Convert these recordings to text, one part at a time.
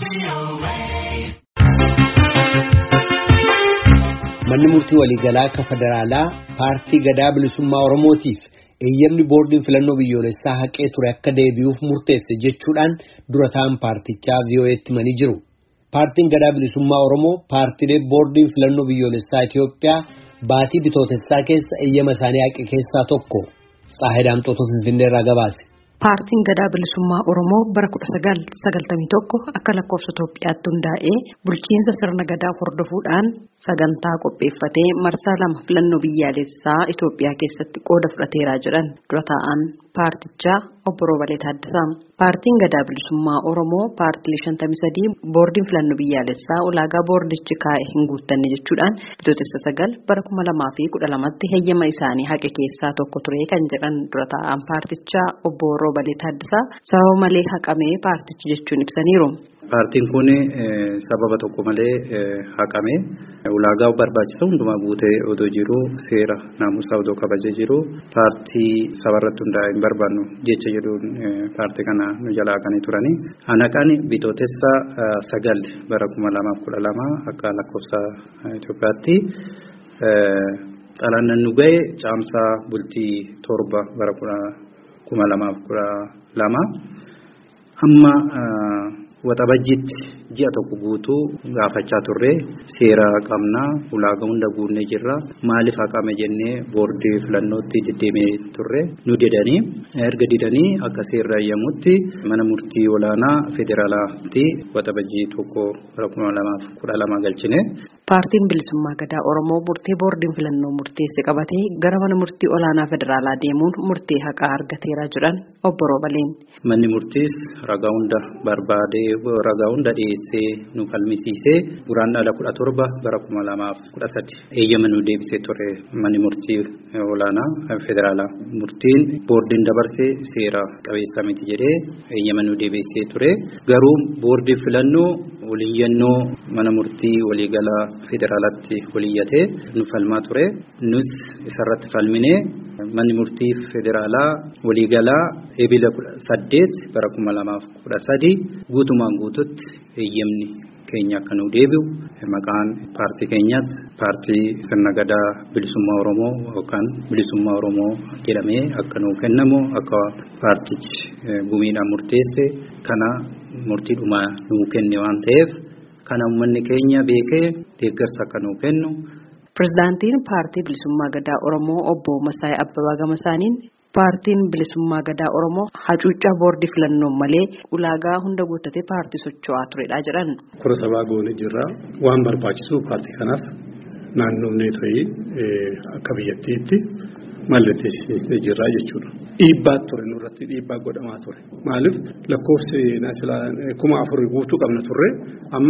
Manni murtii waliigalaa akka federaalaa paartii Gadaa Bilisummaa Oromootiif eeyyamni boordiin filannoo biyyoolessaa haqee ture akka deebi'uuf murteesse jechuudhaan dura ta'an paartichaa VOA'tti himanii jiru. Paartiin Gadaa Bilisummaa Oromoo paartiilee boordiin filannoo biyyoolessaa Itoophiyaa baatii bitootessaa keessa eeyyama isaanii haqe keessaa tokko. Saahidaam Xootoo Finfinneerraa gabaase. Paartiin Gadaa Bilisummaa Oromoo bara 1991 akka lakkoofsa Itoophiyaatti hundaa'ee bulchiinsa sirna gadaa hordofuudhaan sagantaa qopheeffatee marsaa lama filannoo biyyaalessaa Itoophiyaa keessatti qooda fudhateeraa jedhan dura ta'an paartichaa obbo Roobalee Taaddasaa. Paartiin Gadaa Bilisummaa Oromoo paartilee 53 boordiin filannoo biyyaalessaa ulaagaa boordichi kaa'e hin guuttanne jechuudhaan bitootessa 9 bara 2012tti heeyyama isaanii haqe keessaa tokko ture kan jedhan dura ta'an paartichaa obbo Roobalee Taaddasaa sababa malee haqamee paartichi jechuun ibsaniiru. Paartiin kun sababa tokko malee haqame ulaagaa barbaachisu hundumaa guutee odoo jiru seera naamusaa odoo kabajee jiru paartii sabarratti hundaa'e hin barbaannu jecha jedhuun paartii kana nu jalaa kan turani. Hanaqaan bitootessa 9 bara 2012 akka lakkoofsa Itoophiyaatti xalayaan nu ga'e caamsaa bultii 7 bara 2012 amma waxabajjiitti ji'a tokko guutuu gaafachaa turre seera qabnaa ulaagaa hunda guunnee jirra maaliif haqame jennee boordii filannootti deddeemee turre nu didanii erga didanii akka seerri eeyyamutti mana murtii olaanaa federaalaatti waxabajjii tokko bara 2012 galchine. Paartiin Bilisummaa Gadaa Oromoo murtee boordiin filannoo murteesse qabatee gara mana murtii olaanaa federaalaa deemuun murtee haqaa argateera jedhan obbo Roobaleen. Manni murtiis ragaa hunda barbaadee ragaa hunda dhiyeessee nu falmisiisee guraandhala 17 bara 2013 eeyyama nu deebisee ture manni murtii olaanaa federaalaa. Murtiin boordiin dabarsee seera qabeessa miti jedhee eeyyama nu deebisee ture. Garuu boordiin filannoo waliyyannoo mana murtii waliigalaa federaalaatti waliyyatee nu falmaa ture. Nus isarratti falminee manni murtii federaalaa waliigalaa eebila 8 bara 2013 guutumaan guututti eeyyamni keenya akka nu deebi'u maqaan paartii keenyaas paartii sirna gadaa bilisummaa Oromoo yookaan bilisummaa Oromoo jedhamee akka nu kennamu akka paartichi gumiidhaan murteesse kana murtiidhuma nu kenne waan ta'eef kana uummanni keenya beekee deeggarsa akka nu kennu. Pirezidaantiin paartii Bilisummaa Gadaa Oromoo obbo Masaayii Abbabaa Gamasaaniin paartiin Bilisummaa Gadaa Oromoo hacuuccaa boordii filannoo malee ulaagaa hunda guuttatee paartii socho'aa turedha jedhan. Kora sabaa goone jirra waan barbaachisu paartii kanaaf naannoomnee ta'ee akka biyyattiitti mallatteessee jirra jechuudha. Dhiibbaa ture nurratti dhiibbaa godhamaa ture. Maaliif lakkoofsi 4,000 guutuu qabna turre amma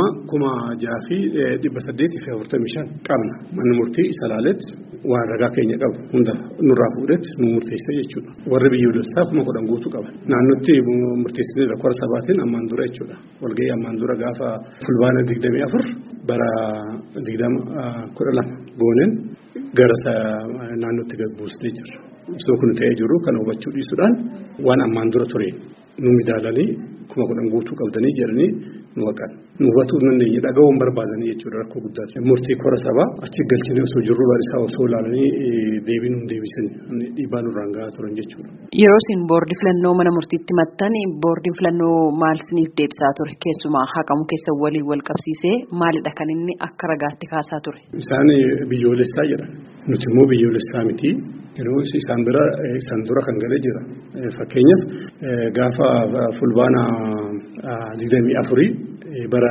6,845 qabna. Manni murtii isa laaletti waan ragaa keenya qabu hunda nurraa fuudhetti nu murteessa jechuudha. Warri biyyoolessaa 10,000 guutuu qaban. Naannootti murteessanii kora sabaatiin ammaan dura jechuudha. Walgahii ammaan dura gaafa fulbaana 24 bara 2012 gooneen gara naannootti gaggeessee jira. Osoo kun ta'ee jiru kan hubachuu dhiisuudhaan waan ammaan dura ture nu midaalanii 10,000 guutuu qabdanii jedhanii nu haqan. Nu hubatuu dandeenye dhaga'uun barbaadanii jechuudha rakkoo guddaati. Murtii kora sabaa achi galchanii osoo jirru barisaa osoo ilaalanii deebiin nu deebisanii dhiibbaa nurraan gahaa turan jechuudha. Yeroo isin boordii filannoo mana murtiitti maxxan boordiin filannoo maal isiniif deebisaa ture keessumaa haqamu keessa waliin wal qabsiisee maalidha kan inni akka ragaatti kaasaa ture? Isaan biyyoolessaa jedhan nuti immoo biyyoolessaa miti. Yeroo isaan dura kan galee jira. Fakkeenyaaf gaafa fulbaana 24 bara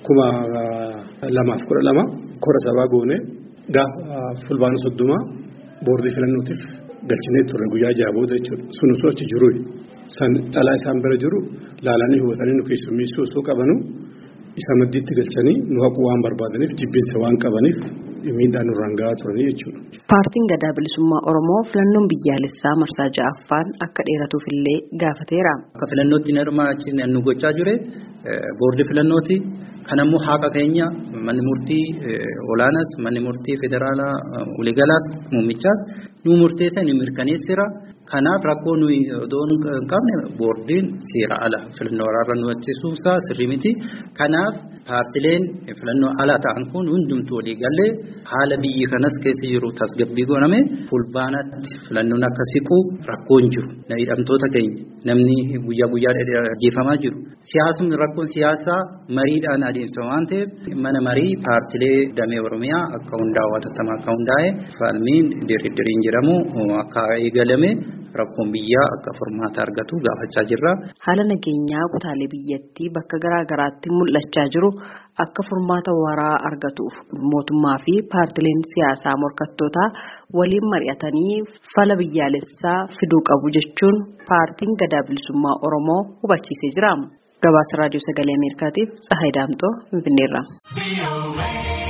2012 kora sabaa goone gaafa fulbaana 30 boordii filannootiif galchinee turre guyyaa 6 booda jechuudha. Sun osoo achi jiru xalaa isaan bira jiru laalanii hubatanii nu keessummeessuu osoo qabanu isa maddiitti galchanii nu haquu waan barbaadaniif jibbinsa waan qabaniif miidhaan nurraan gahaa turanii jechuudha. Paartiin Gadaa Bilisummaa Oromoo filannoon biyyaalessaa marsaa ja'affaan akka dheeratuuf illee gaafateera. Akka filannootti nu gochaa jire boordii filannooti. Kanammoo haqa keenya manni murtii olaanaas manni murtii federaalaa waliigalaas muummichaas nu murteessan nu mirkaneessira. Kanaaf rakkoo nuyi odoo hin qabne boordiin seera ala filannoo waraarra nu achiisuusaa sirrii miti. Kanaaf paartileen filannoo ala ta'an kun hundumtuu walii galee haala biyyi kanas keessa jiru tasgabbii godhame fulbaanatti filannoon akka siqu rakkoon jiru. Hidhamtoota keenya namni guyyaa ajjeefamaa jiru. Siyaasni rakkoon siyaasaa mariidhaan adeemsa waan ta'eef mana marii paartilee damee Oromiyaa akka hundaa'u hatattamaa akka hundaa'e falmiin diriiriin jedhamu akka eegalame. Rakkoon biyyaa akka furmaata argatu gaafachaa jirra. Haala nageenyaa kutaalee biyyattii bakka garaa garaatti mul'achaa jiru akka furmaata waraa argatuuf mootummaa fi paartileen siyaasaa morkattootaa waliin mari'atanii fala biyyaalessaa fiduu qabu jechuun paartiin Gadaa Bilisummaa Oromoo hubachiisee jira. Gabaasa Raadiyoo Sagalee Ameerikaatiif Tsahaay Daamxoo Finfinneerraa.